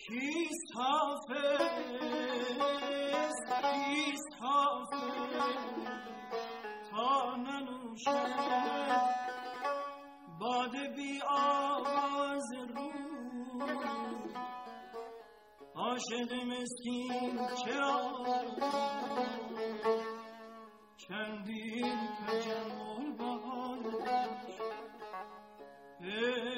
کیست حافظ تا ننوشد باده بی آواز رو عاشق مسکین چرا چندین تجمل بهانش